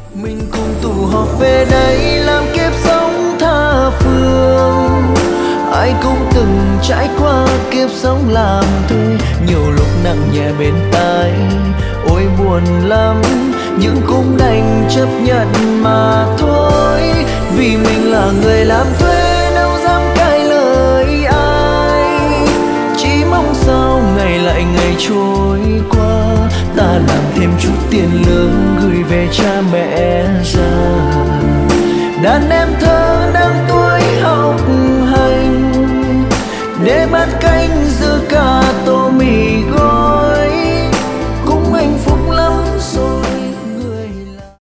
Mình cùng tụ họp về đây làm kiếp sống tha phương. Ai cũng từng trải qua kiếp sống làm thuê, nhiều lúc nặng nhẹ bên tai, ôi buồn lắm nhưng cũng đành chấp nhận mà thôi. Vì mình là người làm thuê đâu dám cãi lời ai, chỉ mong sao ngày lại ngày trôi qua, ta làm thêm chút tiền lương